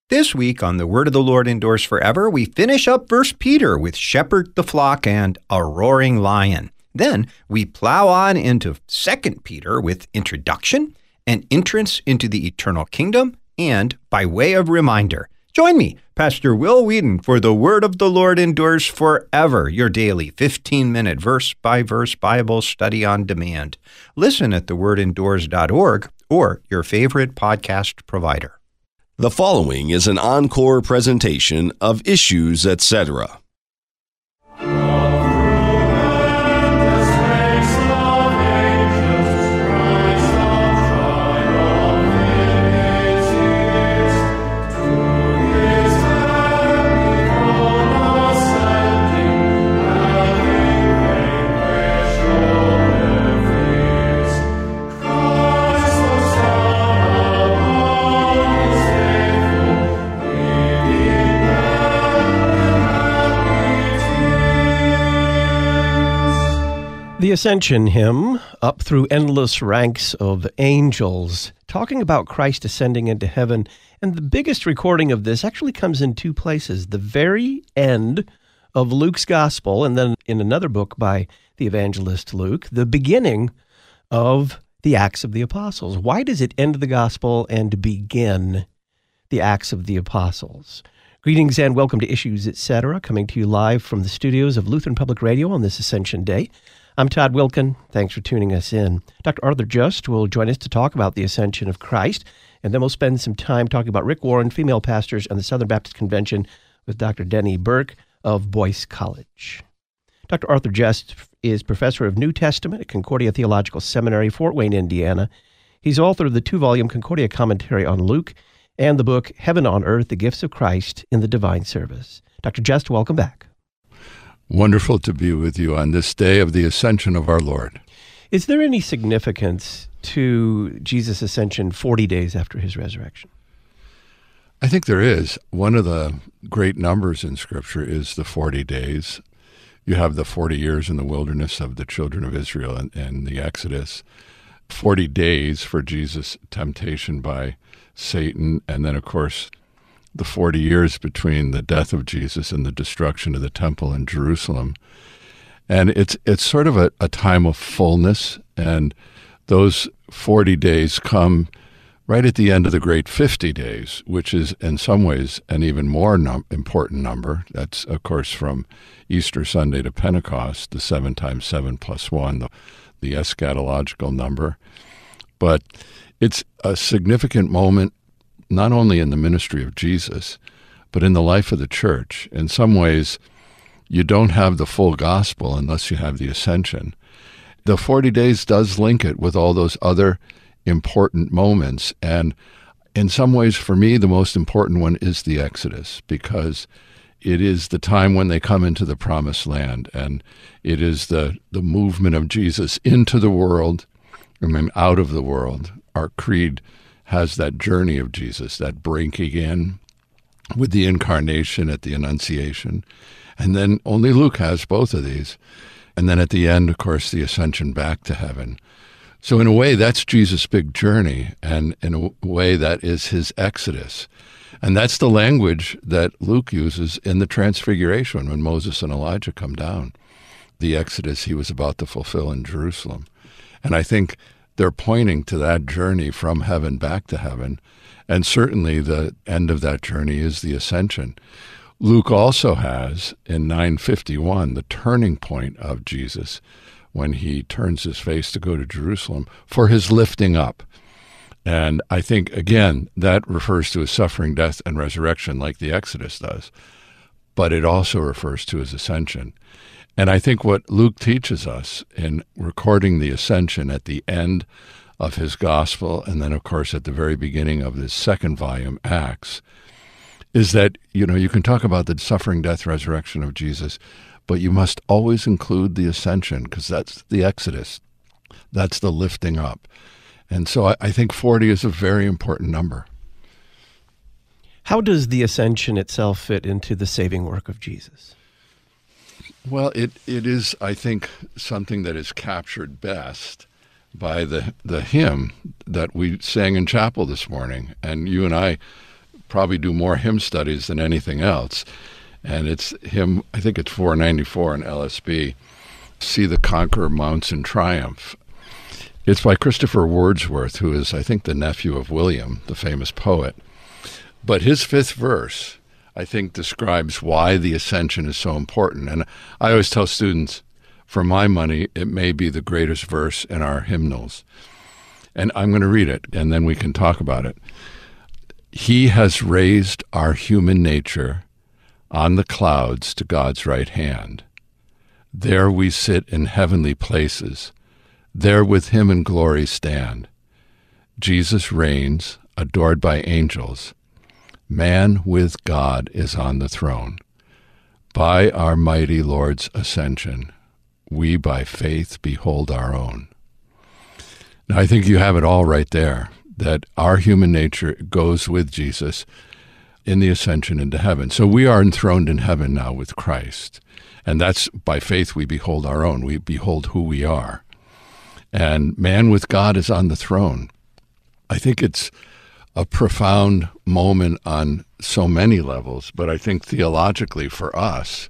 This week on The Word of the Lord Endures Forever, we finish up 1 Peter with Shepherd the Flock and a Roaring Lion. Then we plow on into 2 Peter with Introduction, an entrance into the eternal kingdom, and by way of reminder, join me, Pastor Will Whedon, for The Word of the Lord Endures Forever, your daily 15-minute verse-by-verse Bible study on demand. Listen at thewordendures.org or your favorite podcast provider. The following is an encore presentation of Issues, Etc. The Ascension Hymn, up through endless ranks of angels, talking about Christ ascending into heaven. And the biggest recording of this actually comes in two places. The very end of Luke's Gospel, and then in another book by the evangelist Luke, the beginning of the Acts of the Apostles. Why does it end the Gospel and begin the Acts of the Apostles? Greetings and welcome to Issues, Etc., coming to you live from the studios of Lutheran Public Radio on this Ascension Day. I'm Todd Wilkin. Thanks for tuning us in. Dr. Arthur Just will join us to talk about the ascension of Christ, and then we'll spend some time talking about Rick Warren, female pastors, and the Southern Baptist Convention with Dr. Denny Burke of Boyce College. Dr. Arthur Just is professor of New Testament at Concordia Theological Seminary, Fort Wayne, Indiana. He's author of the 2-volume Concordia Commentary on Luke and the book Heaven on Earth, The Gifts of Christ in the Divine Service. Dr. Just, welcome back. Wonderful to be with you on this day of the ascension of our Lord. Is there any significance to Jesus' ascension 40 days after his resurrection? I think there is. One of the great numbers in Scripture is the 40 days. You have the 40 years in the wilderness of the children of Israel and the Exodus, 40 days for Jesus' temptation by Satan, and then, of course, the 40 years between the death of Jesus and the destruction of the temple in Jerusalem. And it's sort of a time of fullness, and those 40 days come right at the end of the great 50 days, which is in some ways an even more important number. That's, of course, from Easter Sunday to Pentecost, the 7 times 7 plus 1, the eschatological number. But it's a significant moment not only in the ministry of Jesus, but in the life of the church. In some ways, you don't have the full gospel unless you have the ascension. The 40 days does link it with all those other important moments. And in some ways, for me, the most important one is the Exodus, because it is the time when they come into the promised land. And it is the movement of Jesus into the world, out of the world. Our creed has that journey of Jesus, that breaking in with the incarnation at the Annunciation. And then only Luke has both of these. And then at the end, of course, the ascension back to heaven. So in a way, that's Jesus' big journey, and in a way, that is his exodus. And that's the language that Luke uses in the Transfiguration when Moses and Elijah come down. The exodus he was about to fulfill in Jerusalem. And I think they're pointing to that journey from heaven back to heaven, and certainly the end of that journey is the ascension. Luke also has, in 951, the turning point of Jesus when he turns his face to go to Jerusalem for his lifting up. And I think, again, that refers to his suffering, death, and resurrection like the Exodus does, but it also refers to his ascension. And I think what Luke teaches us in recording the ascension at the end of his gospel, and then, of course, at the very beginning of this second volume, Acts, is that, you can talk about the suffering, death, resurrection of Jesus, but you must always include the ascension, because that's the Exodus. That's the lifting up. And so I think 40 is a very important number. How does the ascension itself fit into the saving work of Jesus? Well, it is, I think, something that is captured best by the hymn that we sang in chapel this morning. And you and I probably do more hymn studies than anything else. And it's hymn, I think it's 494 in LSB, See the Conqueror Mounts in Triumph. It's by Christopher Wordsworth, who is, I think, the nephew of William, the famous poet. But his fifth verse, I think, describes why the Ascension is so important. And I always tell students, for my money, it may be the greatest verse in our hymnals. And I'm going to read it, and then we can talk about it. He has raised our human nature on the clouds to God's right hand. There we sit in heavenly places. There with him in glory stand. Jesus reigns, adored by angels. Man with God is on the throne. By our mighty Lord's ascension, we by faith behold our own. Now, I think you have it all right there, that our human nature goes with Jesus in the ascension into heaven. So we are enthroned in heaven now with Christ. And that's by faith we behold our own. We behold who we are. And man with God is on the throne. I think it's a profound moment on so many levels, but I think theologically for us,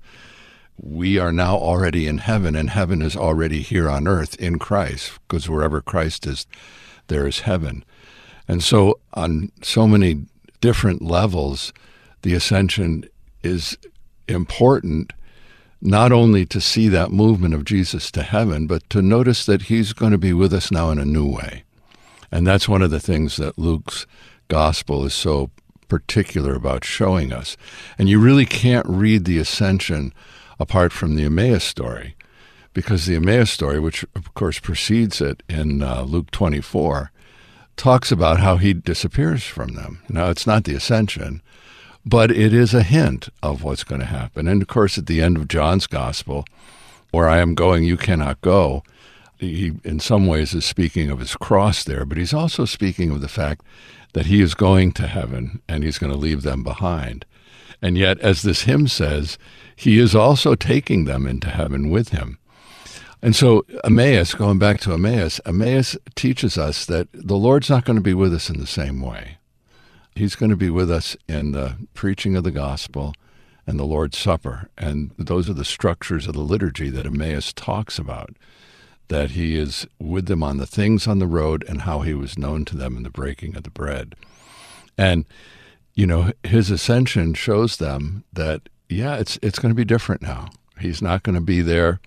we are now already in heaven, and heaven is already here on earth in Christ, because wherever Christ is, there is heaven. And so on so many different levels, the ascension is important, not only to see that movement of Jesus to heaven, but to notice that he's going to be with us now in a new way. And that's one of the things that Luke's gospel is so particular about showing us. And you really can't read the ascension apart from the Emmaus story, because the Emmaus story, which of course precedes it in Luke 24, talks about how he disappears from them. Now, it's not the ascension, but it is a hint of what's going to happen. And of course, at the end of John's gospel, where I am going, you cannot go, he in some ways is speaking of his cross there, but he's also speaking of the fact that he is going to heaven and he's going to leave them behind. And yet, as this hymn says, he is also taking them into heaven with him. And so Emmaus, going back to Emmaus teaches us that the Lord's not going to be with us in the same way. He's going to be with us in the preaching of the gospel and the Lord's Supper. And those are the structures of the liturgy that Emmaus talks about, that he is with them on the things on the road and how he was known to them in the breaking of the bread. And, you know, his ascension shows them that, yeah, it's going to be different now. He's not going to be there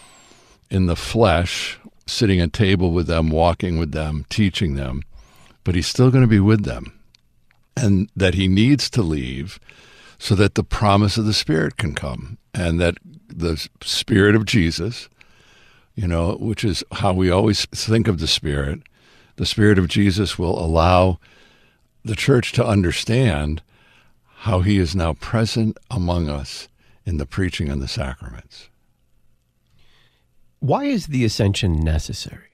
in the flesh, sitting at table with them, walking with them, teaching them, but he's still going to be with them. And that he needs to leave so that the promise of the Spirit can come, and that the Spirit of Jesus, you know, which is how we always think of the Spirit of Jesus will allow the church to understand how he is now present among us in the preaching and the sacraments. Why is the ascension necessary?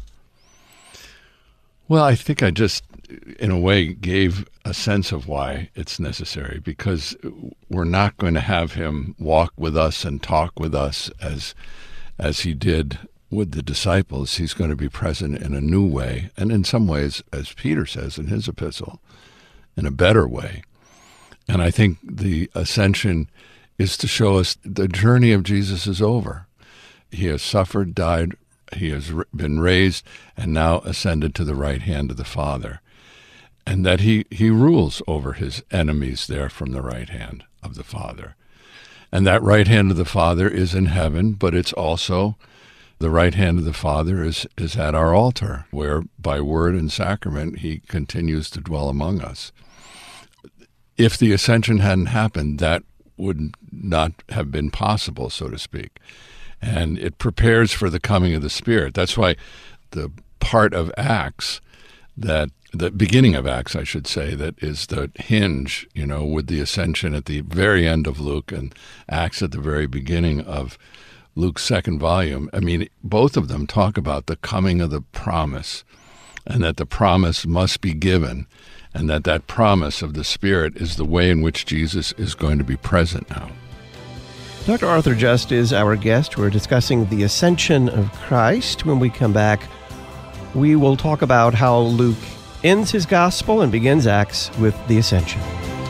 Well, I think I just, in a way, gave a sense of why it's necessary, because we're not going to have him walk with us and talk with us as he did with the disciples. He's going to be present in a new way, and in some ways, as Peter says in his epistle, in a better way. And I think the ascension is to show us the journey of Jesus is over. He has suffered, died, he has been raised, and now ascended to the right hand of the Father. And that he rules over his enemies there from the right hand of the Father. And that right hand of the Father is in heaven, but it's also the right hand of the Father is at our altar, where by word and sacrament he continues to dwell among us. If the ascension hadn't happened, that would not have been possible, so to speak. And it prepares for the coming of the Spirit. That's why the part of Acts, that the beginning of Acts, I should say, that is the hinge, you know, with the ascension at the very end of Luke and Acts at the very beginning of Luke's second volume. I mean, both of them talk about the coming of the promise, and that the promise must be given, and that promise of the Spirit is the way in which Jesus is going to be present now. Dr. Arthur Just is our guest. We're discussing the ascension of Christ. When we come back, we will talk about how Luke ends his gospel and begins Acts with the ascension.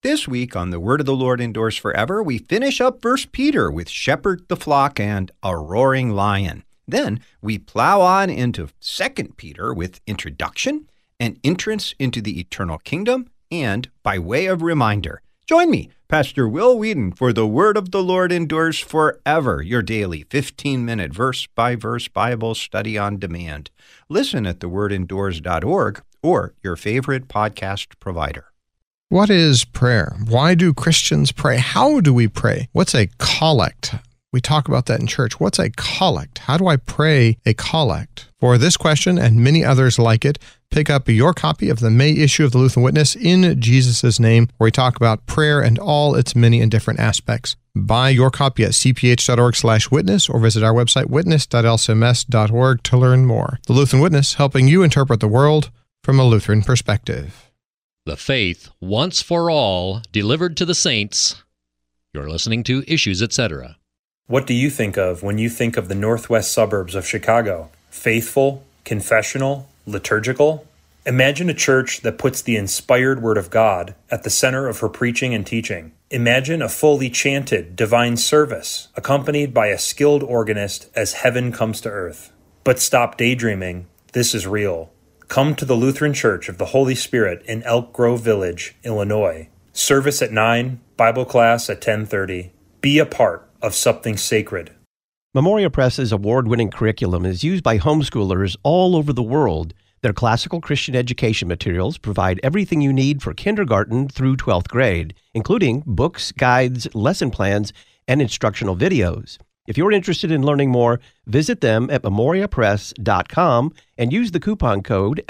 This week on The Word of the Lord Endures Forever, we finish up 1 Peter with Shepherd the Flock and a Roaring Lion. Then we plow on into 2 Peter with Introduction, an entrance into the eternal kingdom, and by way of reminder, join me, Pastor Will Whedon, for The Word of the Lord Endures Forever, your daily 15-minute verse-by-verse Bible study on demand. Listen at thewordendures.org or your favorite podcast provider. What is prayer? Why do Christians pray? How do we pray? What's a collect? We talk about that in church. What's a collect? How do I pray a collect? For this question and many others like it, pick up your copy of the May issue of the Lutheran Witness, In Jesus' Name, where we talk about prayer and all its many and different aspects. Buy your copy at cph.org/witness or visit our website, witness.lcms.org, to learn more. The Lutheran Witness, helping you interpret the world from a Lutheran perspective. The faith, once for all, delivered to the saints. You're listening to Issues, Etc. What do you think of when you think of the northwest suburbs of Chicago? Faithful, confessional, liturgical? Imagine a church that puts the inspired Word of God at the center of her preaching and teaching. Imagine a fully chanted divine service, accompanied by a skilled organist as heaven comes to earth. But stop daydreaming. This is real. Come to the Lutheran Church of the Holy Spirit in Elk Grove Village, Illinois. Service at 9, Bible class at 10:30. Be a part of something sacred. Memoria Press's award-winning curriculum is used by homeschoolers all over the world. Their classical Christian education materials provide everything you need for kindergarten through 12th grade, including books, guides, lesson plans, and instructional videos. If you're interested in learning more, visit them at memoriapress.com and use the coupon code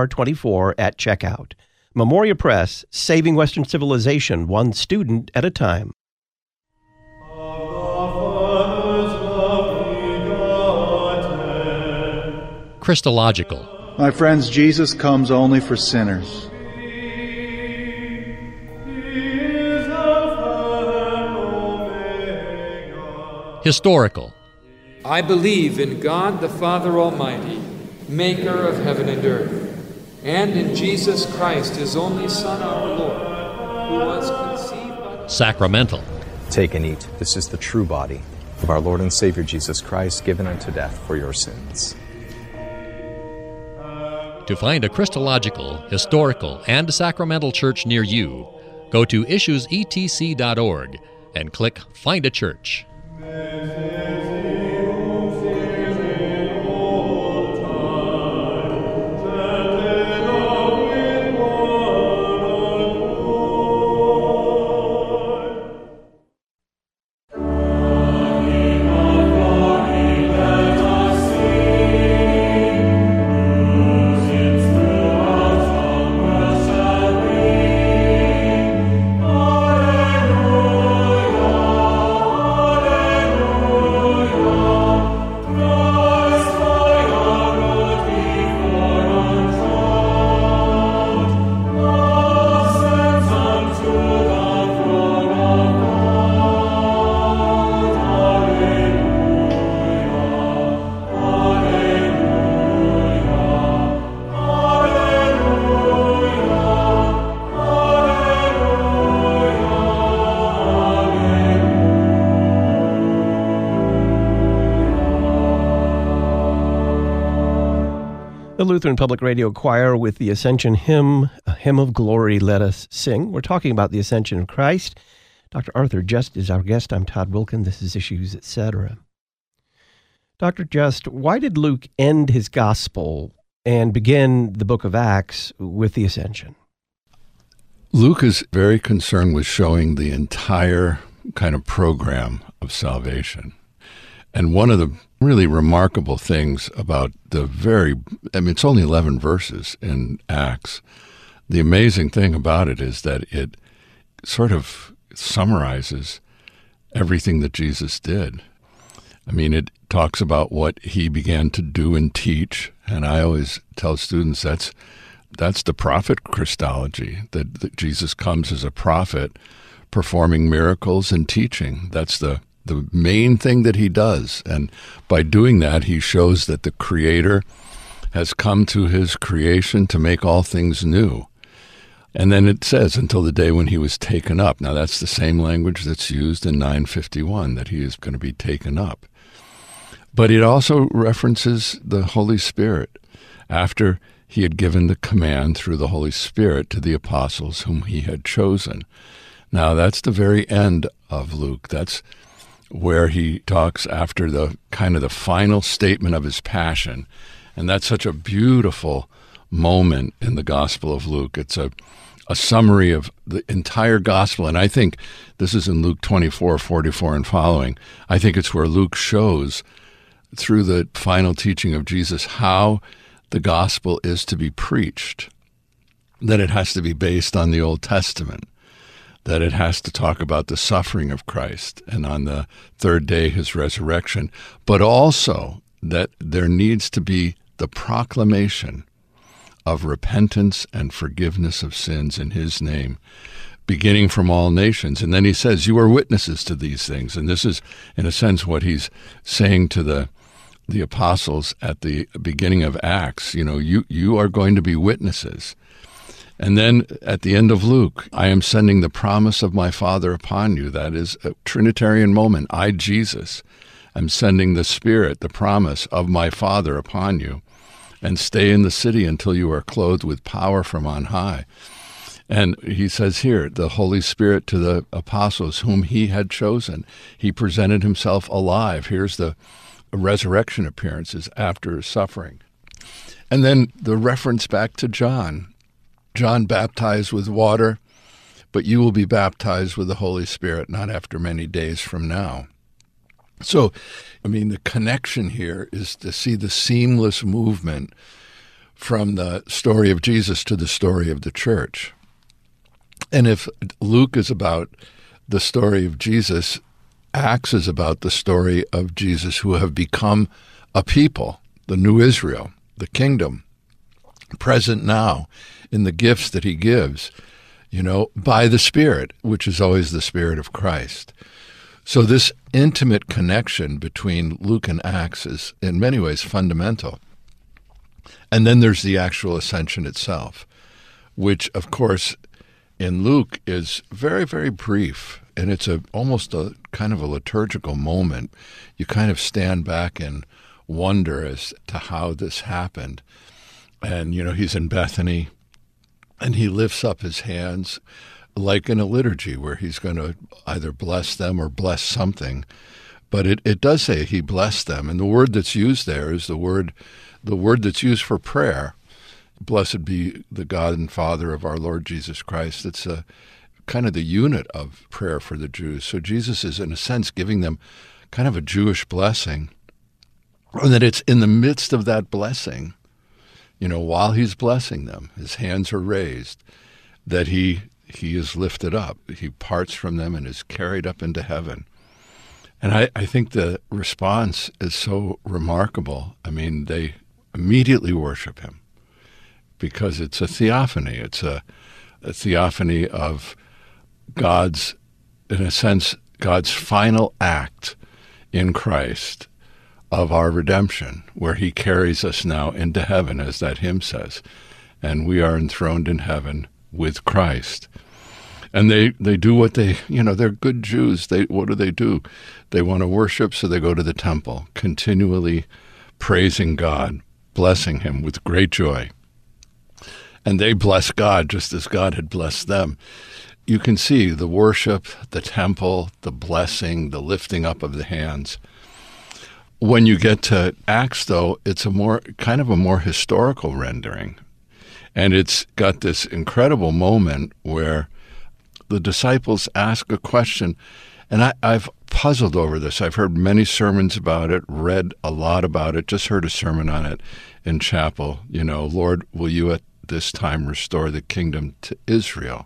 LPR24 at checkout. Memoria Press, saving Western civilization one student at a time. Christological. My friends, Jesus comes only for sinners. Historical. I believe in God the Father Almighty, maker of heaven and earth, and in Jesus Christ, his only Son, our Lord, who was conceived by... Sacramental. Take and eat. This is the true body of our Lord and Savior Jesus Christ, given unto death for your sins. To find a Christological, historical, and sacramental church near you, go to issuesetc.org and click Find a Church. The Lutheran Public Radio Choir with the Ascension Hymn, A Hymn of Glory, Let Us Sing. We're talking about the Ascension of Christ. Dr. Arthur Just is our guest. I'm Todd Wilkin. This is Issues, Etc. Dr. Just, why did Luke end his gospel and begin the book of Acts with the Ascension? Luke is very concerned with showing the entire kind of program of salvation. And one of the really remarkable things about it's only 11 verses in Acts. The amazing thing about it is that it sort of summarizes everything that Jesus did. I mean, it talks about what he began to do and teach, and I always tell students that's the prophet Christology, that Jesus comes as a prophet performing miracles and teaching. That's the main thing that he does. And by doing that, he shows that the Creator has come to his creation to make all things new. And then it says, until the day when he was taken up. Now, that's the same language that's used in 9:51, that he is going to be taken up. But it also references the Holy Spirit after he had given the command through the Holy Spirit to the apostles whom he had chosen. Now, that's the very end of Luke. That's where he talks after the kind of the final statement of his passion. And that's such a beautiful moment in the Gospel of Luke. It's a summary of the entire gospel. And I think this is in Luke 24:44 and following. I think it's where Luke shows through the final teaching of Jesus how the gospel is to be preached, that it has to be based on the Old Testament, that it has to talk about the suffering of Christ and on the third day his resurrection, but also that there needs to be the proclamation of repentance and forgiveness of sins in his name, beginning from all nations. And then he says, you are witnesses to these things. And this is, in a sense, what he's saying to the apostles at the beginning of Acts. You know, you are going to be witnesses. And then at the end of Luke, I am sending the promise of my Father upon you. That is a Trinitarian moment. I, Jesus, am sending the Spirit, the promise of my Father upon you. And stay in the city until you are clothed with power from on high. And he says here, the Holy Spirit to the apostles whom he had chosen. He presented himself alive. Here's the resurrection appearances after his suffering. And then the reference back to John. John baptized with water, but you will be baptized with the Holy Spirit not after many days from now. So, I mean, the connection here is to see the seamless movement from the story of Jesus to the story of the church. And if Luke is about the story of Jesus, Acts is about the story of Jesus who have become a people, the new Israel, the kingdom, present now in the gifts that he gives, you know, by the Spirit, which is always the Spirit of Christ. So this intimate connection between Luke and Acts is in many ways fundamental. And then there's the actual ascension itself, which, of course, in Luke is very, very brief. And it's almost a kind of a liturgical moment. You kind of stand back and wonder as to how this happened. And, you know, he's in Bethany, and he lifts up his hands like in a liturgy where he's going to either bless them or bless something. But it does say he blessed them. And the word that's used there is the word that's used for prayer. Blessed be the God and Father of our Lord Jesus Christ. It's a kind of the unit of prayer for the Jews. So Jesus is, in a sense, giving them kind of a Jewish blessing. And that it's in the midst of that blessing, you know, while he's blessing them, his hands are raised, that he is lifted up. He parts from them and is carried up into heaven. And I think the response is so remarkable. I mean, they immediately worship him because it's a theophany. It's a theophany of God's, in a sense, God's final act in Christ of our redemption, where he carries us now into heaven, as that hymn says. And we are enthroned in heaven with Christ. And they do what they, you know, they're good Jews. What do? They want to worship, so they go to the temple, continually praising God, blessing him with great joy. And they bless God just as God had blessed them. You can see the worship, the temple, the blessing, the lifting up of the hands. When you get to Acts, though, it's a more historical rendering. And it's got this incredible moment where the disciples ask a question. And I've puzzled over this. I've heard many sermons about it, read a lot about it, just heard a sermon on it in chapel. You know, Lord, will you at this time restore the kingdom to Israel?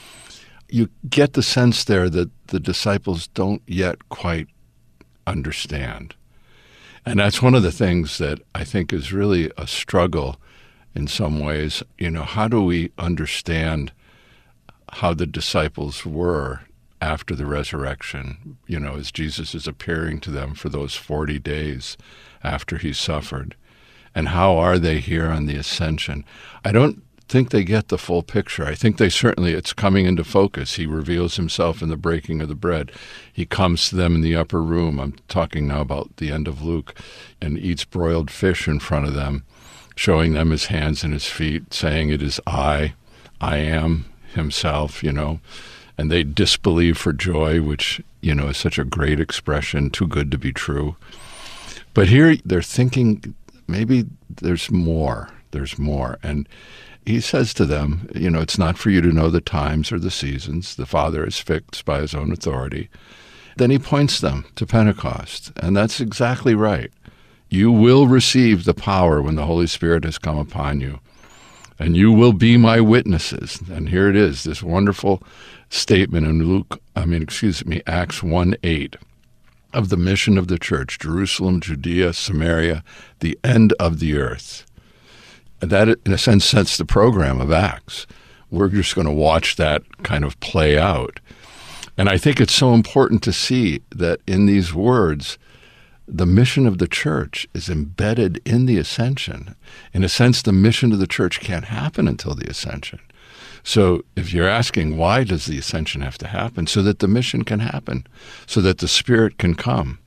You get the sense there that the disciples don't yet quite understand. And that's one of the things that I think is really a struggle in some ways. You know, how do we understand how the disciples were after the resurrection, you know, as Jesus is appearing to them for those 40 days after he suffered? And how are they here on the ascension? I don't think they get the full picture. I think it's coming into focus. He reveals himself in the breaking of the bread. He comes to them in the upper room. I'm talking now about the end of Luke, and eats broiled fish in front of them, showing them his hands and his feet, saying, "It is I am himself," and they disbelieve for joy, which, is such a great expression, too good to be true. But here they're thinking maybe there's more. And he says to them, it's not for you to know the times or the seasons. The Father is fixed by his own authority. Then he points them to Pentecost, and that's exactly right. You will receive the power when the Holy Spirit has come upon you, and you will be my witnesses. And here it is, this wonderful statement in Acts 1:8 of the mission of the church: Jerusalem, Judea, Samaria, the end of the earth. And that, in a sense, sets the program of Acts. We're just going to watch that kind of play out. And I think it's so important to see that in these words, the mission of the church is embedded in the ascension. In a sense, the mission of the church can't happen until the ascension. So if you're asking, why does the ascension have to happen? So that the mission can happen, so that the Spirit can come.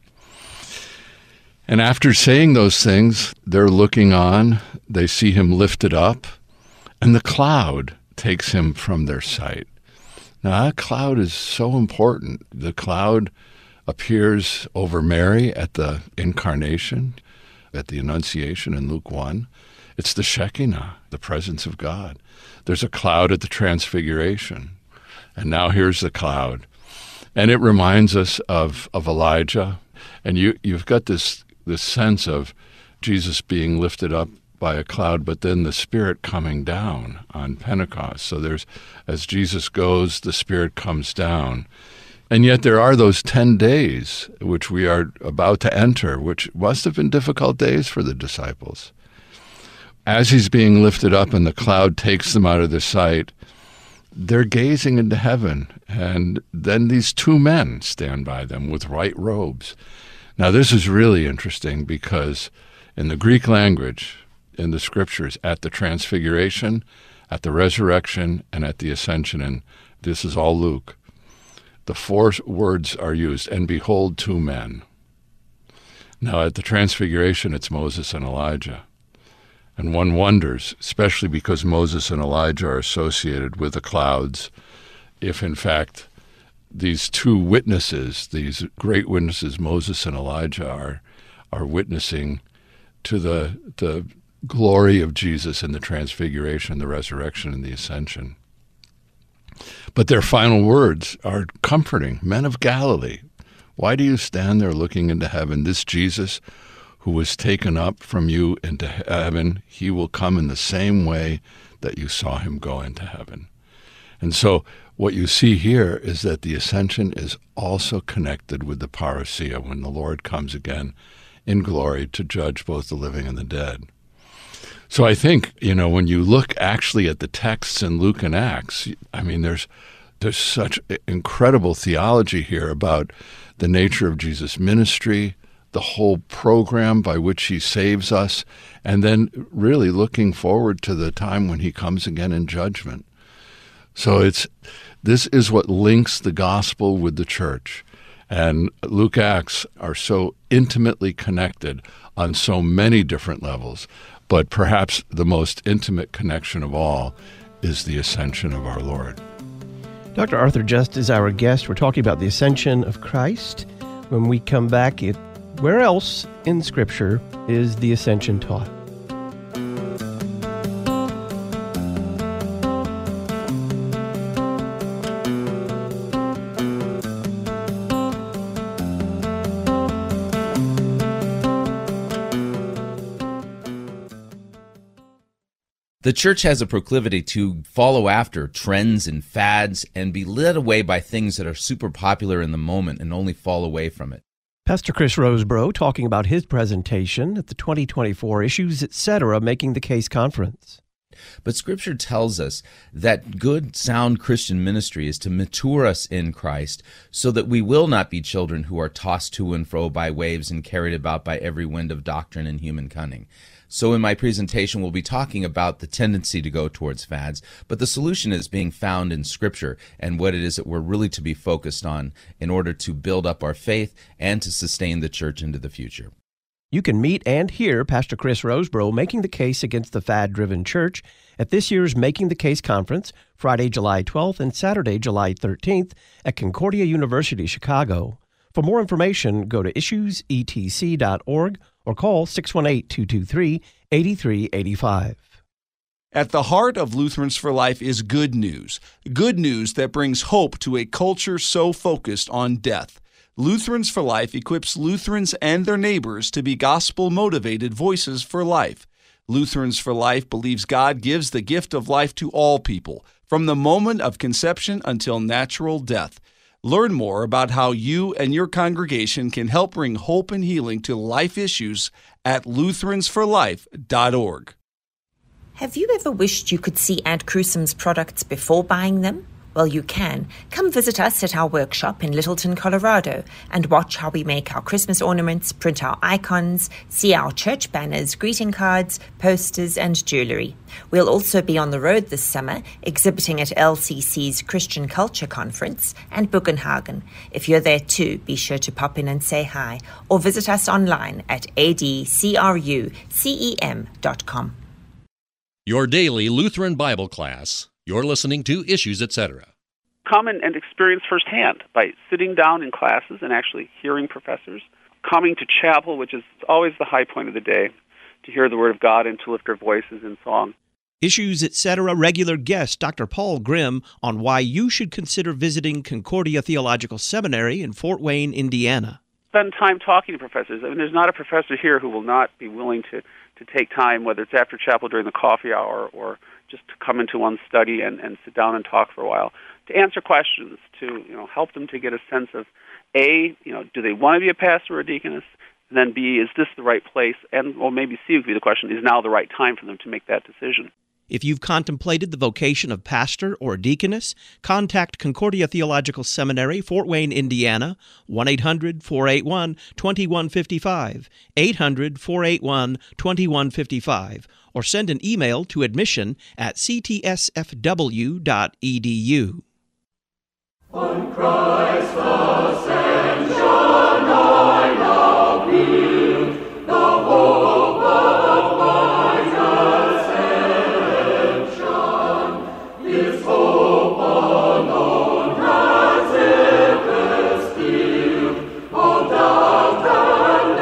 And after saying those things, they're looking on, they see him lifted up, and the cloud takes him from their sight. Now, that cloud is so important. The cloud appears over Mary at the incarnation, at the Annunciation in Luke 1. It's the Shekinah, the presence of God. There's a cloud at the Transfiguration, and now here's the cloud. And it reminds us of Elijah, and you've got this sense of Jesus being lifted up by a cloud, but then the Spirit coming down on Pentecost. So as Jesus goes, the Spirit comes down. And yet there are those 10 days which we are about to enter, which must have been difficult days for the disciples. As he's being lifted up and the cloud takes them out of their sight, they're gazing into heaven, and then these two men stand by them with white robes. Now, this is really interesting because in the Greek language, in the Scriptures, at the Transfiguration, at the Resurrection, and at the Ascension, and this is all Luke, the four words are used, and behold, two men. Now, at the Transfiguration, it's Moses and Elijah. And one wonders, especially because Moses and Elijah are associated with the clouds, if in fact these two witnesses, these great witnesses, Moses and Elijah, are witnessing to the glory of Jesus in the Transfiguration, the Resurrection, and the Ascension. But their final words are comforting. Men of Galilee, why do you stand there looking into heaven? This Jesus who was taken up from you into heaven, he will come in the same way that you saw him go into heaven. And so what you see here is that the ascension is also connected with the parousia, when the Lord comes again in glory to judge both the living and the dead. So I think, when you look actually at the texts in Luke and Acts, there's such incredible theology here about the nature of Jesus' ministry, the whole program by which he saves us, and then really looking forward to the time when he comes again in judgment. So this is what links the gospel with the church. And Luke Acts are so intimately connected on so many different levels, but perhaps the most intimate connection of all is the ascension of our Lord. Dr. Arthur Just is our guest. We're talking about the ascension of Christ. When we come back, where else in Scripture is the ascension taught? The church has a proclivity to follow after trends and fads and be led away by things that are super popular in the moment and only fall away from it. Pastor Chris Rosebrough talking about his presentation at the 2024 Issues Etc. Making the Case Conference. But Scripture tells us that good, sound Christian ministry is to mature us in Christ so that we will not be children who are tossed to and fro by waves and carried about by every wind of doctrine and human cunning. So in my presentation, we'll be talking about the tendency to go towards fads, but the solution is being found in Scripture and what it is that we're really to be focused on in order to build up our faith and to sustain the church into the future. You can meet and hear Pastor Chris Rosebrough making the case against the fad-driven church at this year's Making the Case Conference, Friday, July 12th and Saturday, July 13th at Concordia University, Chicago. For more information, go to issuesetc.org or call 618-223-8385. At the heart of Lutherans for Life is good news that brings hope to a culture so focused on death. Lutherans for Life equips Lutherans and their neighbors to be gospel-motivated voices for life. Lutherans for Life believes God gives the gift of life to all people, from the moment of conception until natural death. Learn more about how you and your congregation can help bring hope and healing to life issues at lutheransforlife.org. Have you ever wished you could see Aunt Crusome's products before buying them? Well, you can. Come visit us at our workshop in Littleton, Colorado, and watch how we make our Christmas ornaments, print our icons, see our church banners, greeting cards, posters, and jewelry. We'll also be on the road this summer, exhibiting at LCC's Christian Culture Conference and Bugenhagen. If you're there too, be sure to pop in and say hi, or visit us online at adcrucem.com. Your daily Lutheran Bible class. You're listening to Issues, Etc. Come and experience firsthand by sitting down in classes and actually hearing professors, coming to chapel, which is always the high point of the day, to hear the Word of God and to lift our voices in song. Issues, Etc. regular guest Dr. Paul Grimm on why you should consider visiting Concordia Theological Seminary in Fort Wayne, Indiana. Spend time talking to professors. I mean, there's not a professor here who will not be willing to take time, whether it's after chapel during the coffee hour or just to come into one's study and sit down and talk for a while, to answer questions, to help them to get a sense of, A, do they want to be a pastor or a deaconess? And then B, is this the right place? And maybe C would be the question, is now the right time for them to make that decision? If you've contemplated the vocation of pastor or deaconess, contact Concordia Theological Seminary, Fort Wayne, Indiana, 1-800-481-2155, 800-481-2155, or send an email to admission@ctsfw.edu. On Christ's ascension I now build the hope of mine ascension. This hope alone has ever stilled all doubt and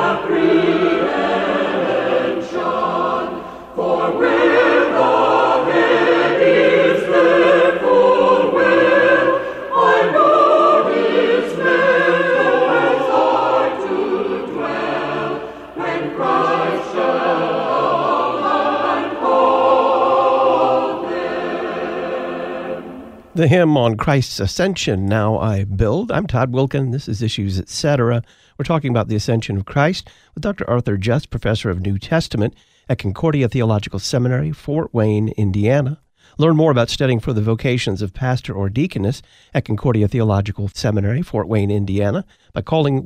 apprehension. For where the head is led full will, I know His meadows are to dwell, when Christ shall and call them. The hymn on Christ's Ascension, Now I Build. I'm Todd Wilkin. This is Issues, Etc. We're talking about the Ascension of Christ with Dr. Arthur Just, Professor of New Testament at Concordia Theological Seminary, Fort Wayne, Indiana. Learn more about studying for the vocations of pastor or deaconess at Concordia Theological Seminary, Fort Wayne, Indiana, by calling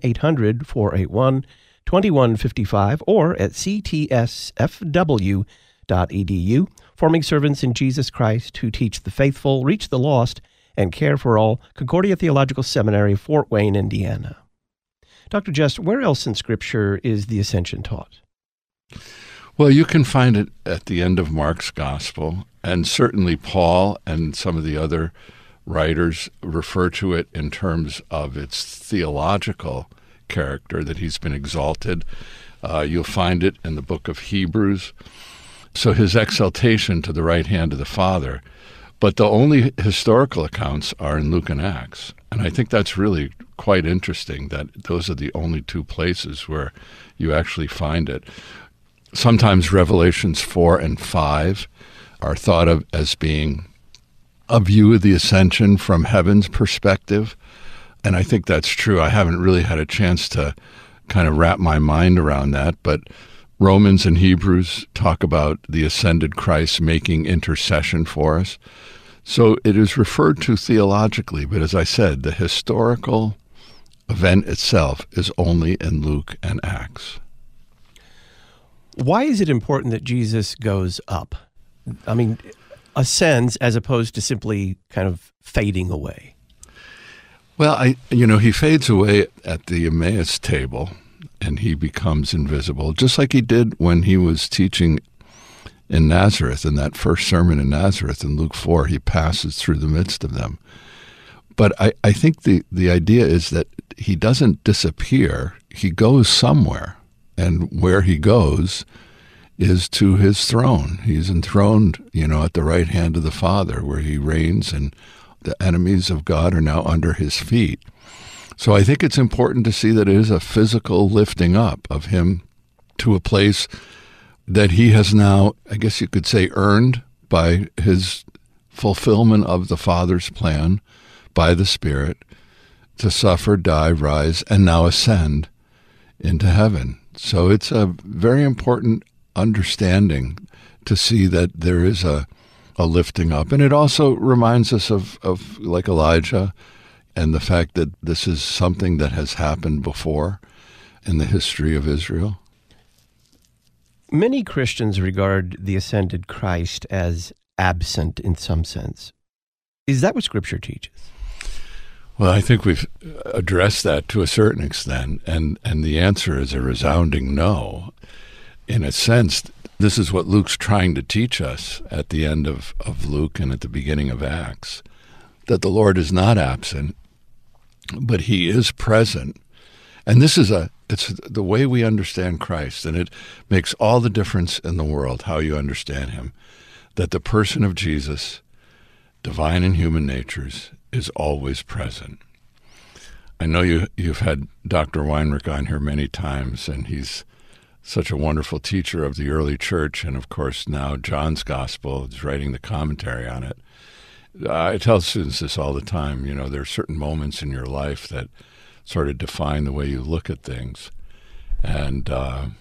1-800-481-2155 or at ctsfw.edu. Forming servants in Jesus Christ who teach the faithful, reach the lost, and care for all. Concordia Theological Seminary, Fort Wayne, Indiana. Dr. Just, where else in Scripture is the Ascension taught? Well, you can find it at the end of Mark's Gospel, and certainly Paul and some of the other writers refer to it in terms of its theological character, that he's been exalted. You'll find it in the book of Hebrews. So his exaltation to the right hand of the Father. But the only historical accounts are in Luke and Acts. And I think that's really quite interesting that those are the only two places where you actually find it. Sometimes Revelations 4 and 5 are thought of as being a view of the ascension from heaven's perspective. And I think that's true. I haven't really had a chance to kind of wrap my mind around that, but Romans and Hebrews talk about the ascended Christ making intercession for us. So it is referred to theologically, but as I said, the historical event itself is only in Luke and Acts. Why is it important that Jesus goes up? I mean, ascends as opposed to simply kind of fading away. Well, he fades away at the Emmaus table, and he becomes invisible, just like he did when he was teaching in Nazareth, in that first sermon in Nazareth in Luke 4. He passes through the midst of them. But I think the idea is that he doesn't disappear. He goes somewhere, and where he goes is to his throne. He's enthroned, at the right hand of the Father, where he reigns, and the enemies of God are now under his feet. So I think it's important to see that it is a physical lifting up of him to a place that he has now, I guess you could say, earned by his fulfillment of the Father's plan by the Spirit to suffer, die, rise, and now ascend into heaven. So it's a very important understanding to see that there is a lifting up. And it also reminds us of like Elijah and the fact that this is something that has happened before in the history of Israel. Many Christians regard the ascended Christ as absent in some sense. Is that what Scripture teaches? Well, I think we've addressed that to a certain extent, and the answer is a resounding no. In a sense, this is what Luke's trying to teach us at the end of Luke and at the beginning of Acts, that the Lord is not absent, but he is present. And this is it's the way we understand Christ, and it makes all the difference in the world how you understand him, that the person of Jesus, divine and human natures, is always present. I know you've had Dr. Weinrich on here many times, and he's such a wonderful teacher of the early church, and of course now John's Gospel is writing the commentary on it. I tell students this all the time, there are certain moments in your life that sort of define the way you look at things. And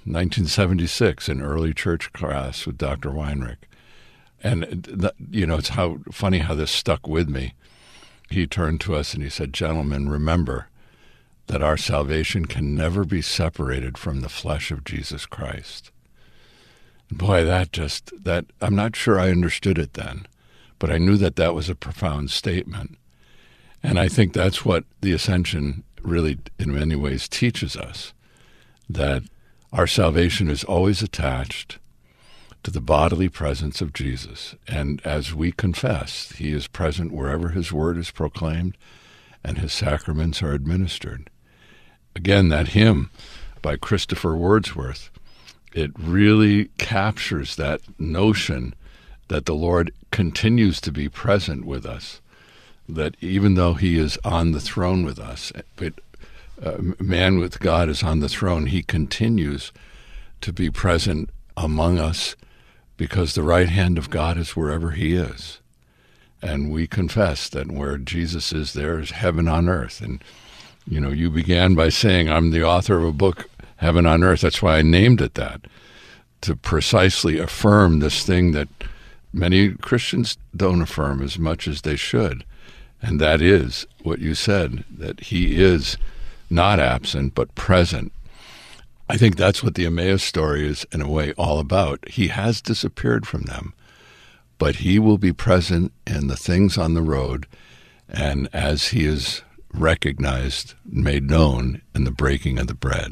1976, an early church class with Dr. Weinrich, and it's funny how this stuck with me. He turned to us and he said, "Gentlemen, remember that our salvation can never be separated from the flesh of Jesus Christ." And boy, that I'm not sure I understood it then, but I knew that was a profound statement. And I think that's what the ascension really, in many ways, teaches us, that our salvation is always attached to the bodily presence of Jesus. And as we confess, he is present wherever his word is proclaimed and his sacraments are administered. Again, that hymn by Christopher Wordsworth, it really captures that notion that the Lord continues to be present with us, that even though he is on the throne with us, but man with God is on the throne, he continues to be present among us, because the right hand of God is wherever he is. And we confess that where Jesus is, there is heaven on earth. And, you began by saying, I'm the author of a book, Heaven on Earth. That's why I named it that, to precisely affirm this thing that many Christians don't affirm as much as they should. And that is what you said, that he is not absent, but present. I think that's what the Emmaus story is, in a way, all about. He has disappeared from them, but he will be present in the things on the road, and as he is recognized, made known in the breaking of the bread.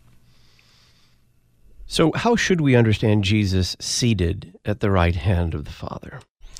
So how should we understand Jesus seated at the right hand of the Father?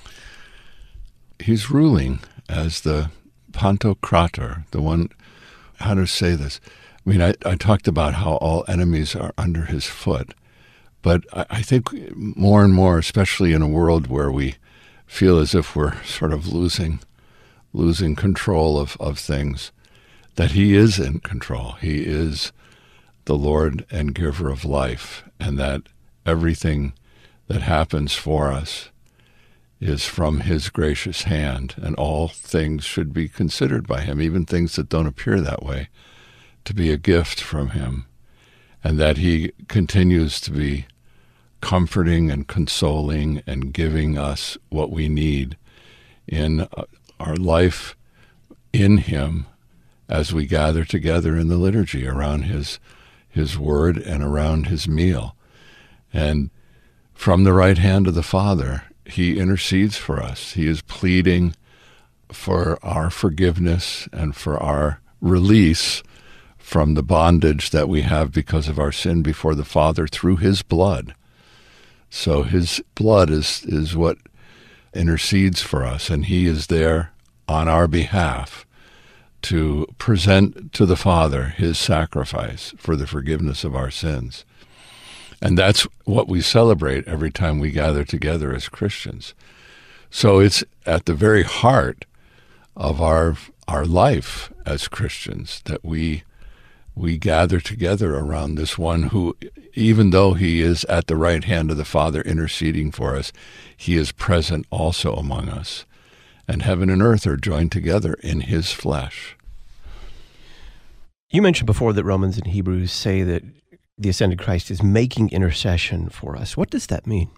He's ruling as the Pantocrator, the one, how to say this? I mean, I talked about how all enemies are under his foot, but I think more and more, especially in a world where we feel as if we're sort of losing control of things, that he is in control. He is the Lord and giver of life, and that everything that happens for us is from his gracious hand, and all things should be considered by him, even things that don't appear that way, to be a gift from him, and that he continues to be comforting and consoling and giving us what we need in our life in him as we gather together in the liturgy around his word and around his meal. And from the right hand of the Father, he intercedes for us. He is pleading for our forgiveness and for our release from the bondage that we have because of our sin before the Father through his blood. So his blood is what intercedes for us, and he is there on our behalf to present to the Father his sacrifice for the forgiveness of our sins. And that's what we celebrate every time we gather together as Christians. So it's at the very heart of our life as Christians that we gather together around this one who, even though he is at the right hand of the Father interceding for us, he is present also among us. And heaven and earth are joined together in his flesh. You mentioned before that Romans and Hebrews say that the ascended Christ is making intercession for us. What does that mean?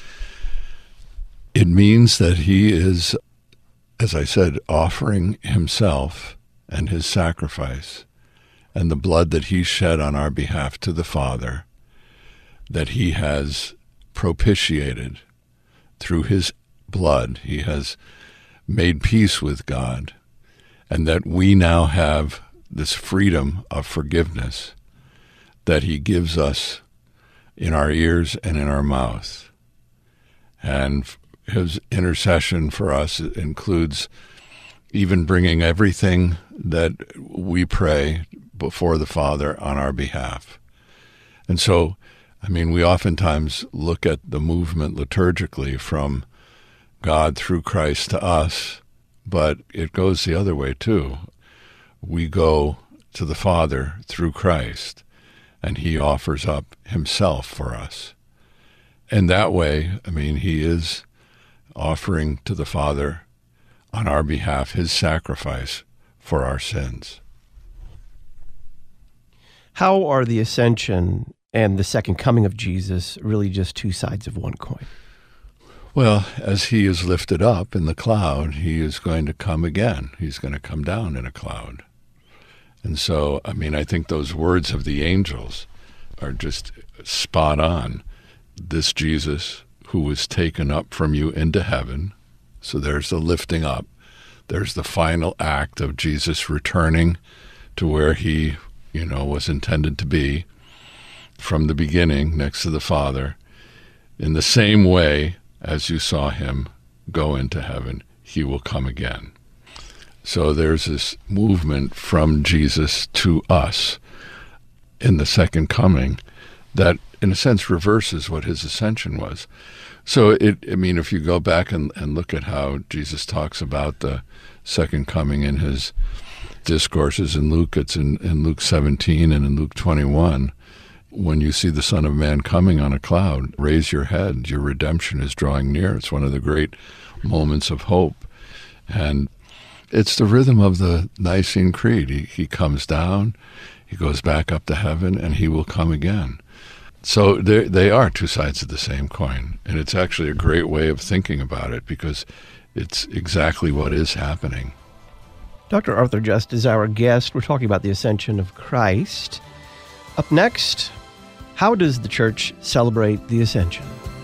It means that he is, as I said, offering himself and his sacrifice and the blood that he shed on our behalf to the Father, that he has propitiated through his blood. He has made peace with God, and that we now have this freedom of forgiveness that he gives us in our ears and in our mouth. And his intercession for us includes even bringing everything that we pray before the Father on our behalf. And so, we oftentimes look at the movement liturgically from God through Christ to us, but it goes the other way too. We go to the Father through Christ, and he offers up himself for us. And that way, he is offering to the Father on our behalf his sacrifice for our sins. How are the ascension and the second coming of Jesus really just two sides of one coin? Well, as he is lifted up in the cloud, he is going to come again. He's going to come down in a cloud. And so, I think those words of the angels are just spot on. This Jesus who was taken up from you into heaven. So there's the lifting up. There's the final act of Jesus returning to where he, was intended to be from the beginning next to the Father. In the same way as you saw him go into heaven, he will come again. So there's this movement from Jesus to us in the second coming that, in a sense, reverses what his ascension was. So, if you go back and look at how Jesus talks about the second coming in his discourses in Luke, it's in Luke 17 and in Luke 21, when you see the Son of Man coming on a cloud, raise your head, your redemption is drawing near. It's one of the great moments of hope. And it's the rhythm of the Nicene Creed. He comes down, he goes back up to heaven, and he will come again. So they are two sides of the same coin. And it's actually a great way of thinking about it because it's exactly what is happening. Dr. Arthur Just is our guest. We're talking about the ascension of Christ. Up next, how does the church celebrate the ascension?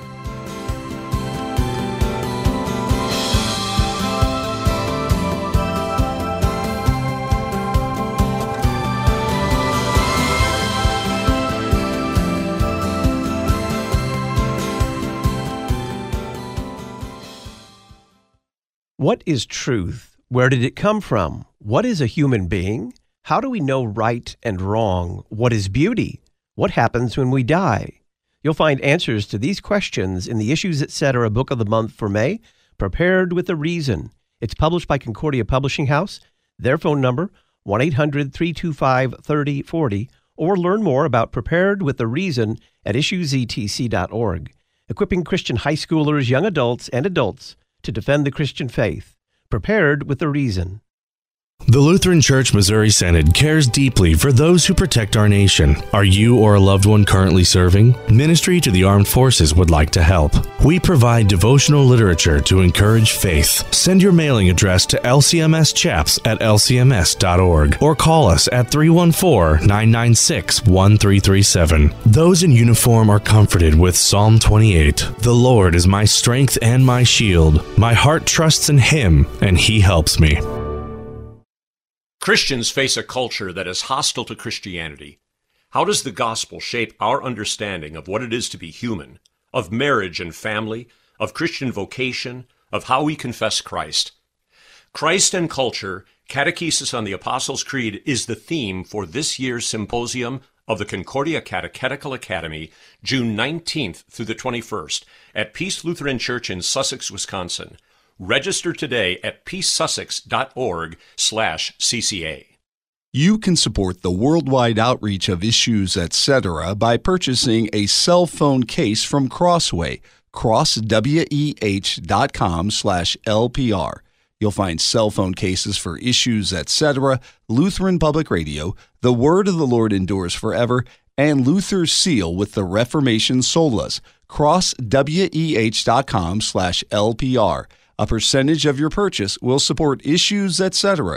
What is truth? Where did it come from? What is a human being? How do we know right and wrong? What is beauty? What happens when we die? You'll find answers to these questions in the Issues Etc. Book of the Month for May, Prepared with a Reason. It's published by Concordia Publishing House. Their phone number, 1-800-325-3040, or learn more about Prepared with a Reason at issuesetc.org. Equipping Christian high schoolers, young adults, and adults to defend the Christian faith. Prepared with a Reason. The Lutheran Church Missouri Synod cares deeply for those who protect our nation. Are you or a loved one currently serving? Ministry to the Armed Forces would like to help. We provide devotional literature to encourage faith. Send your mailing address to lcmschaps@lcms.org or call us at 314-996-1337. Those in uniform are comforted with Psalm 28. The Lord is my strength and my shield. My heart trusts in Him, and He helps me. Christians face a culture that is hostile to Christianity. How does the gospel shape our understanding of what it is to be human, of marriage and family, of Christian vocation, of how we confess Christ? Christ and Culture, Catechesis on the Apostles' Creed is the theme for this year's symposium of the Concordia Catechetical Academy, June 19th through the 21st, at Peace Lutheran Church in Sussex, Wisconsin. Register today at peacesussex.org/CCA. You can support the worldwide outreach of Issues, etc. by purchasing a cell phone case from Crossway, crossweh.com/LPR. You'll find cell phone cases for Issues, etc., Lutheran Public Radio, The Word of the Lord Endures Forever, and Luther's Seal with the Reformation Solas, crossweh.com/LPR. A percentage of your purchase will support Issues, etc.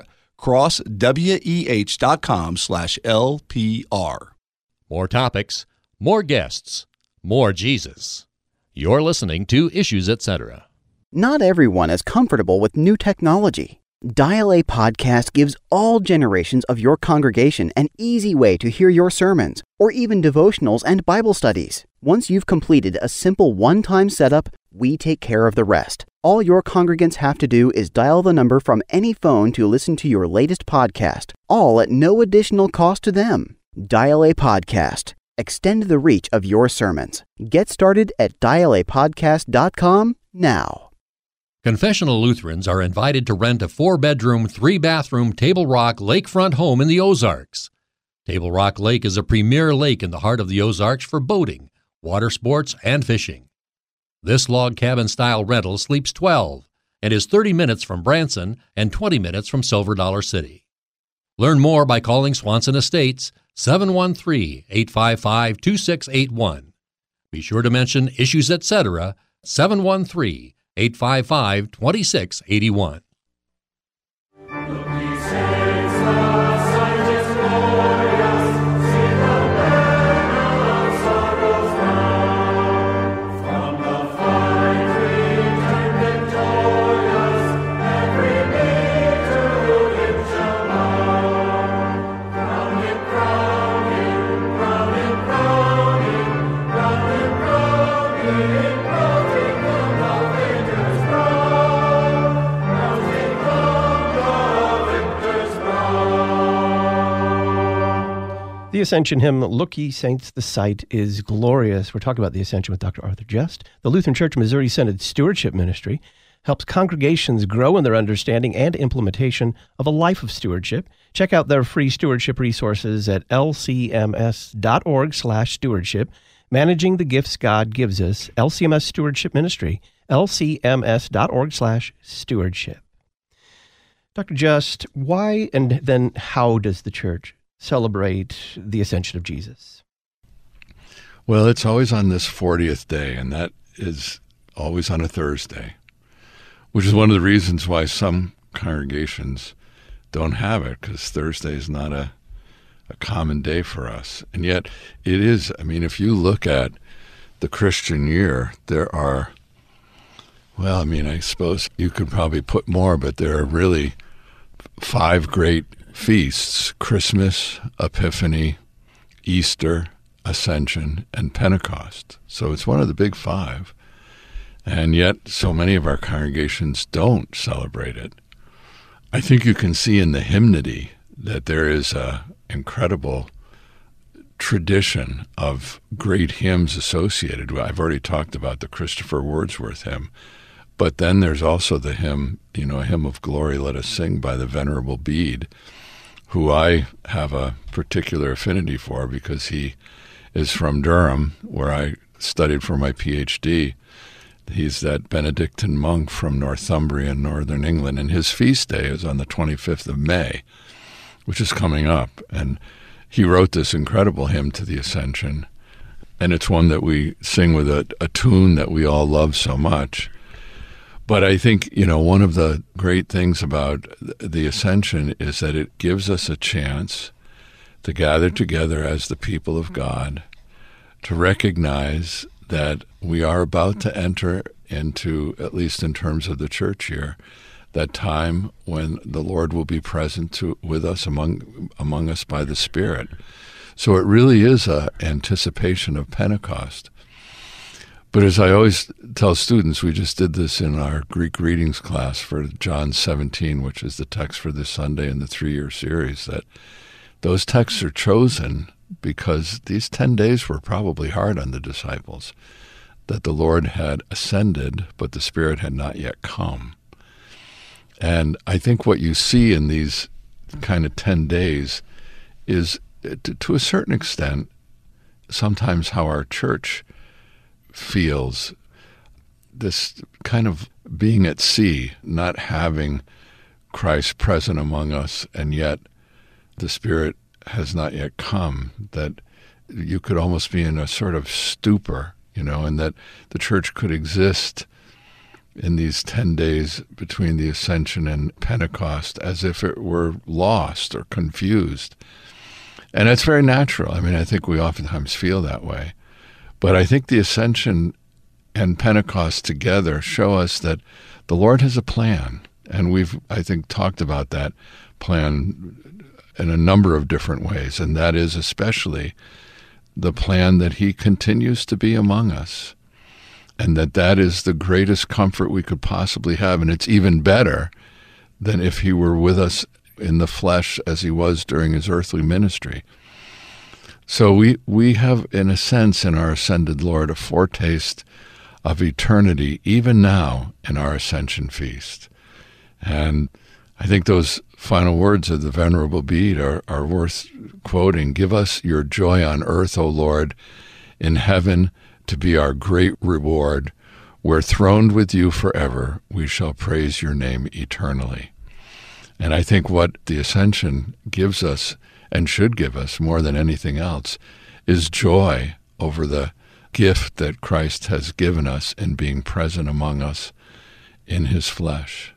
crossweh.com/LPR. More topics, more guests, more Jesus. You're listening to Issues, etc. Not everyone is comfortable with new technology. Dial A Podcast gives all generations of your congregation an easy way to hear your sermons, or even devotionals and Bible studies. Once you've completed a simple one-time setup, we take care of the rest. All your congregants have to do is dial the number from any phone to listen to your latest podcast, all at no additional cost to them. Dial A Podcast. Extend the reach of your sermons. Get started at dialapodcast.com now. Confessional Lutherans are invited to rent a 4-bedroom, 3-bathroom Table Rock lakefront home in the Ozarks. Table Rock Lake is a premier lake in the heart of the Ozarks for boating, water sports, and fishing. This log cabin-style rental sleeps 12 and is 30 minutes from Branson and 20 minutes from Silver Dollar City. Learn more by calling Swanson Estates 713-855-2681. Be sure to mention Issues, etc. 713-855-2681. The Ascension hymn, Look Ye Saints, the Sight is Glorious. We're talking about the Ascension with Dr. Arthur Just. The Lutheran Church Missouri Synod Stewardship Ministry helps congregations grow in their understanding and implementation of a life of stewardship. Check out their free stewardship resources at lcms.org/stewardship. Managing the Gifts God Gives Us, LCMS Stewardship Ministry, lcms.org/stewardship. Dr. Just, why and then how does the church celebrate the Ascension of Jesus? Well, it's always on this 40th day, and that is always on a Thursday, which is one of the reasons why some congregations don't have it, because Thursday is not a common day for us. And yet it is. I mean, if you look at the Christian year, there are, well, I mean, I suppose you could probably put more, but there are really 5 great feasts: Christmas, Epiphany, Easter, Ascension, and Pentecost. So it's one of the big 5. And yet so many of our congregations don't celebrate it. I think you can see in the hymnody that there is a incredible tradition of great hymns associated with. I've already talked about the Christopher Wordsworth hymn, but then there's also the hymn, a hymn of glory, let us sing, by the Venerable Bede, who I have a particular affinity for because he is from Durham, where I studied for my PhD. He's that Benedictine monk from Northumbria in northern England, and his feast day is on the 25th of May, which is coming up. And he wrote this incredible hymn to the Ascension, and it's one that we sing with a tune that we all love so much. But I think, one of the great things about the Ascension is that it gives us a chance to gather together as the people of God, to recognize that we are about to enter into, at least in terms of the church year, that time when the Lord will be present with us, among us by the Spirit. So it really is an anticipation of Pentecost. But as I always tell students, we just did this in our Greek readings class for John 17, which is the text for this Sunday in the 3-year series, that those texts are chosen because these 10 days were probably hard on the disciples, that the Lord had ascended, but the Spirit had not yet come. And I think what you see in these kind of 10 days is, to a certain extent, sometimes how our church feels, this kind of being at sea, not having Christ present among us, and yet the Spirit has not yet come, that you could almost be in a sort of stupor, and that the church could exist in these 10 days between the Ascension and Pentecost as if it were lost or confused. And that's very natural. I mean, I think we oftentimes feel that way. But I think the Ascension and Pentecost together show us that the Lord has a plan. And we've, I think, talked about that plan in a number of different ways. And that is especially the plan that he continues to be among us. And that is the greatest comfort we could possibly have. And it's even better than if he were with us in the flesh as he was during his earthly ministry. So we have, in a sense, in our ascended Lord, a foretaste of eternity, even now in our Ascension Feast. And I think those final words of the Venerable Bede are worth quoting. Give us your joy on earth, O Lord, in heaven to be our great reward, where throned with you forever, we shall praise your name eternally. And I think what the Ascension gives us, and should give us more than anything else, is joy over the gift that Christ has given us in being present among us in his flesh.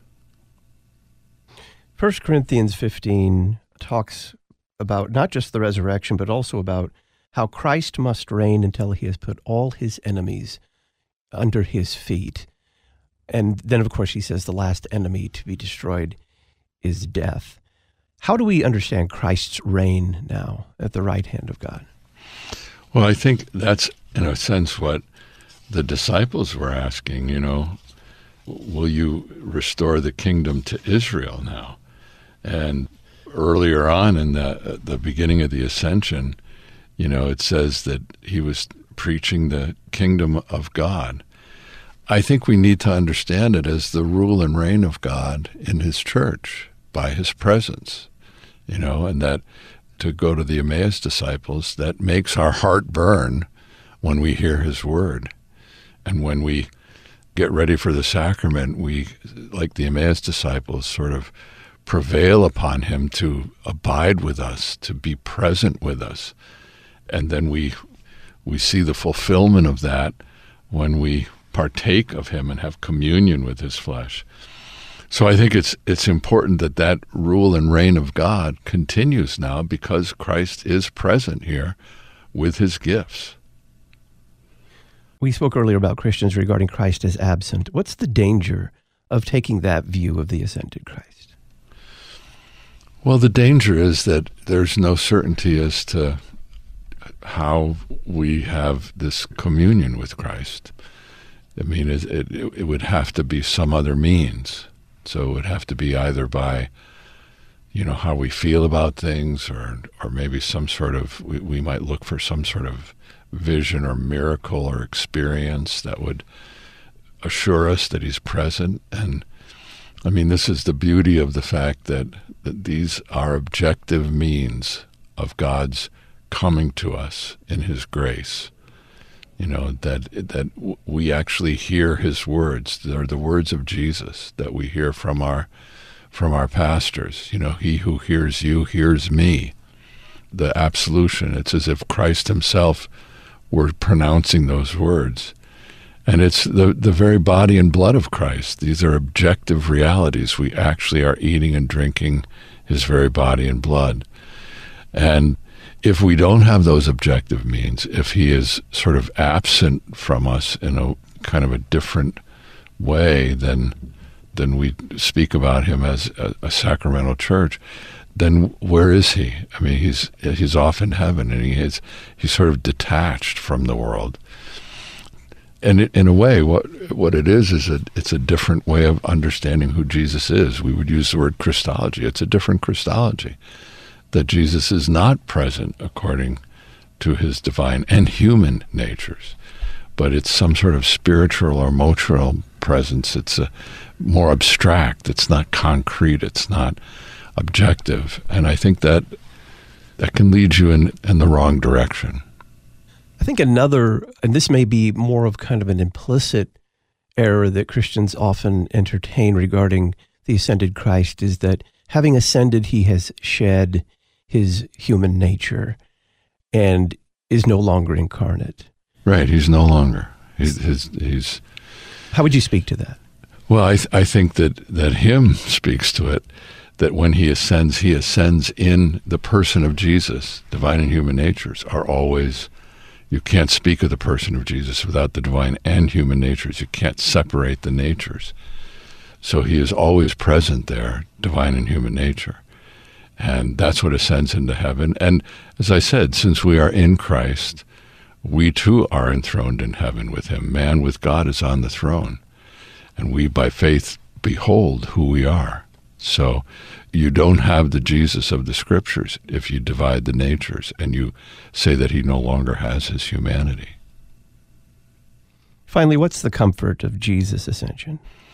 1 Corinthians 15 talks about not just the resurrection, but also about how Christ must reign until he has put all his enemies under his feet. And then, of course, he says the last enemy to be destroyed is death. How do we understand Christ's reign now at the right hand of God? Well, I think that's, in a sense, what the disciples were asking, will you restore the kingdom to Israel now? And earlier on in the beginning of the Ascension, it says that he was preaching the kingdom of God. I think we need to understand it as the rule and reign of God in his church by his presence, and that, to go to the Emmaus disciples, that makes our heart burn when we hear his word. And when we get ready for the sacrament, we, like the Emmaus disciples, sort of prevail upon him to abide with us, to be present with us. And then we see the fulfillment of that when we partake of him and have communion with his flesh. So I think it's important that rule and reign of God continues now, because Christ is present here with his gifts. We spoke earlier about Christians regarding Christ as absent. What's the danger of taking that view of the ascended Christ? Well, the danger is that there's no certainty as to how we have this communion with Christ. I mean, it would have to be some other means. So it would have to be either by, how we feel about things, or maybe some sort of, we might look for some sort of vision or miracle or experience that would assure us that he's present. And I mean, this is the beauty of the fact that these are objective means of God's coming to us in his grace. that we actually hear his words. They're the words of Jesus that we hear from our pastors. He who hears you hears me. The absolution, it's as if Christ himself were pronouncing those words. And it's the very body and blood of Christ. These are objective realities. We actually are eating and drinking his very body and blood. And if we don't have those objective means, if he is sort of absent from us in a kind of a different way than we speak about him as a sacramental church, then where is he? I mean, he's off in heaven, and he's sort of detached from the world. And in a way, what it is it's a different way of understanding who Jesus is. We would use the word Christology. It's a different Christology, that Jesus is not present according to his divine and human natures, but it's some sort of spiritual or emotional presence. It's more abstract. It's not concrete. It's not objective. And I think that can lead you in the wrong direction. I think another, and this may be more of kind of an implicit error that Christians often entertain regarding the ascended Christ, is that having ascended, he has shed his human nature and is no longer incarnate. Right, he's no longer. He's. How would you speak to that? Well, I think that hymn speaks to it, that when he ascends in the person of Jesus. Divine and human natures are always. You can't speak of the person of Jesus without the divine and human natures. You can't separate the natures. So he is always present there, divine and human nature. And that's what ascends into heaven. And as I said, since we are in Christ, we too are enthroned in heaven with him. Man with God is on the throne. And we, by faith, behold who we are. So you don't have the Jesus of the Scriptures if you divide the natures and you say that he no longer has his humanity. Finally, what's the comfort of Jesus' ascension?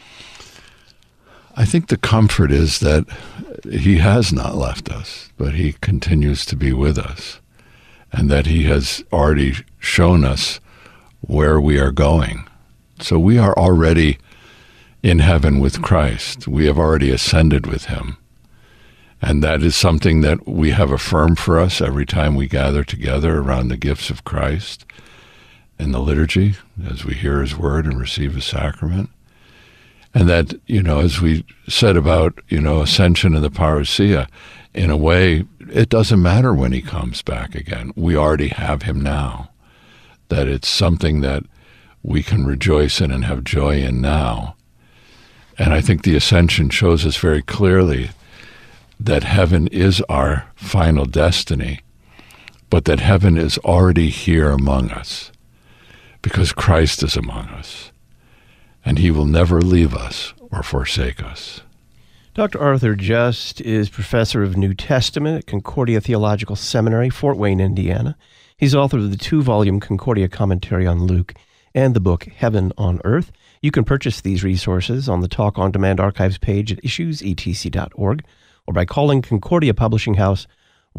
I think the comfort is that he has not left us, but he continues to be with us, and that he has already shown us where we are going. So we are already in heaven with Christ. We have already ascended with him. And that is something that we have affirmed for us every time we gather together around the gifts of Christ in the liturgy, as we hear his word and receive his sacrament. And that, as we said about, ascension and the parousia, in a way, it doesn't matter when he comes back again. We already have him now. That it's something that we can rejoice in and have joy in now. And I think the ascension shows us very clearly that heaven is our final destiny, but that heaven is already here among us because Christ is among us, and he will never leave us or forsake us. Dr. Arthur Just is professor of New Testament at Concordia Theological Seminary, Fort Wayne, Indiana. He's author of the 2-volume Concordia commentary on Luke and the book Heaven on Earth. You can purchase these resources on the Talk On Demand archives page at issuesetc.org or by calling Concordia Publishing House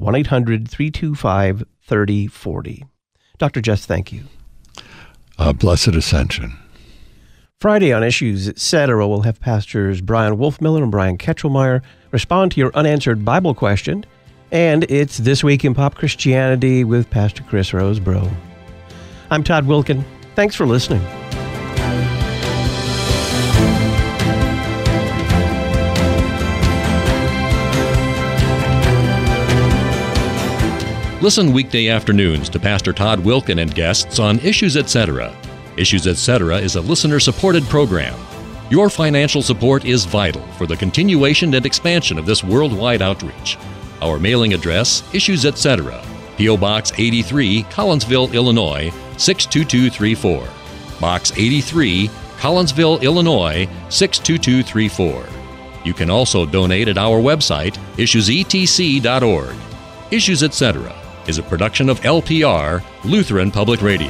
1-800-325-3040. Dr. Just, thank you. Blessed Ascension. Friday on Issues, Etc., we'll have Pastors Brian Wolfmiller and Brian Ketchelmeyer respond to your unanswered Bible question. And it's This Week in Pop Christianity with Pastor Chris Rosebrough. I'm Todd Wilkin. Thanks for listening. Listen weekday afternoons to Pastor Todd Wilkin and guests on Issues Etc. Issues Etc. is a listener-supported program. Your financial support is vital for the continuation and expansion of this worldwide outreach. Our mailing address, Issues Etc., P.O. Box 83, Collinsville, Illinois, 62234. Box 83, Collinsville, Illinois, 62234. You can also donate at our website, issuesetc.org. Issues Etc. is a production of LPR, Lutheran Public Radio.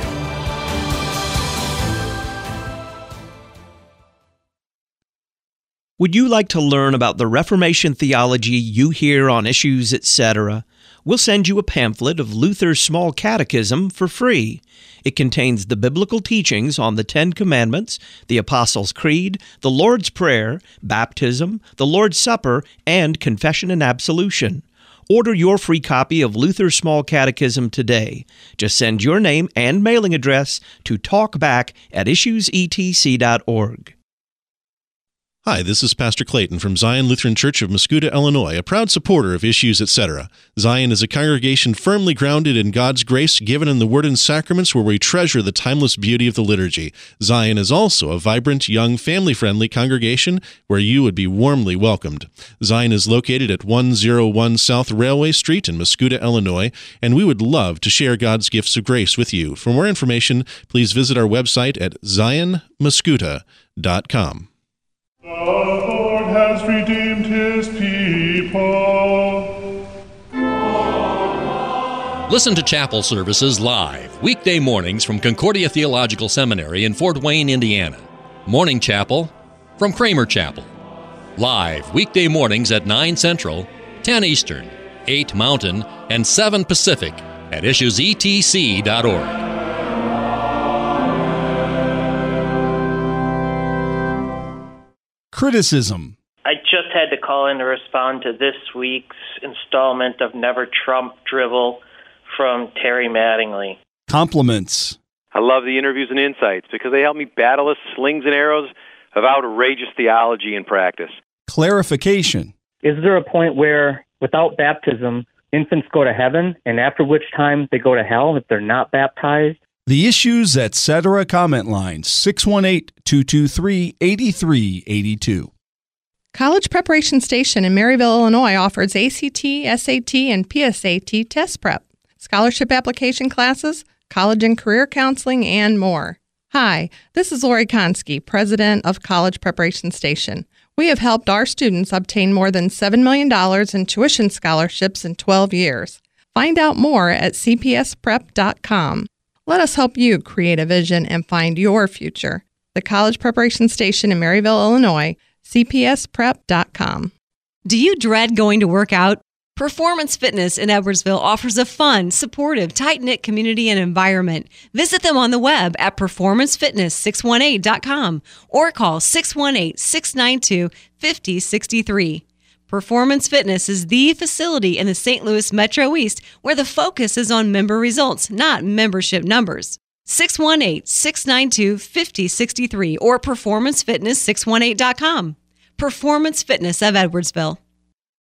Would you like to learn about the Reformation theology you hear on Issues Etc.? we'll send you a pamphlet of Luther's Small Catechism for free. It contains the biblical teachings on the Ten Commandments, the Apostles' Creed, the Lord's Prayer, baptism, the Lord's Supper, and confession and absolution. Order your free copy of Luther's Small Catechism today. Just send your name and mailing address to talkback@issuesetc.org. Hi, this is Pastor Clayton from Zion Lutheran Church of Mascoutah, Illinois, a proud supporter of Issues, etc. Zion is a congregation firmly grounded in God's grace given in the Word and Sacraments, where we treasure the timeless beauty of the liturgy. Zion is also a vibrant, young, family-friendly congregation where you would be warmly welcomed. Zion is located at 101 South Railway Street in Mascoutah, Illinois, and we would love to share God's gifts of grace with you. For more information, please visit our website at zionmascoutah.com. The Lord has redeemed his people. Listen to chapel services live, weekday mornings from Concordia Theological Seminary in Fort Wayne, Indiana. Morning chapel from Kramer Chapel. Live, weekday mornings at 9 Central, 10 Eastern, 8 Mountain, and 7 Pacific at issuesetc.org. Criticism. I just had to call in to respond to this week's installment of Never Trump Drivel from Terry Mattingly. Compliments. I love the interviews and insights because they help me battle the slings and arrows of outrageous theology and practice. Clarification. Is there a point where, without baptism, infants go to heaven, and after which time they go to hell if they're not baptized? The Issues, etc. comment line, 618-223-8382. College Preparation Station in Maryville, Illinois offers ACT, SAT, and PSAT test prep, scholarship application classes, college and career counseling, and more. Hi, this is Lori Konski, president of College Preparation Station. We have helped our students obtain more than $7 million in tuition scholarships in 12 years. Find out more at cpsprep.com. Let us help you create a vision and find your future. The College Preparation Station in Maryville, Illinois, cpsprep.com. Do you dread going to work out? Performance Fitness in Edwardsville offers a fun, supportive, tight-knit community and environment. Visit them on the web at performancefitness618.com or call 618-692-5063. Performance Fitness is the facility in the St. Louis Metro East where the focus is on member results, not membership numbers. 618-692-5063 or performancefitness618.com. Performance Fitness of Edwardsville.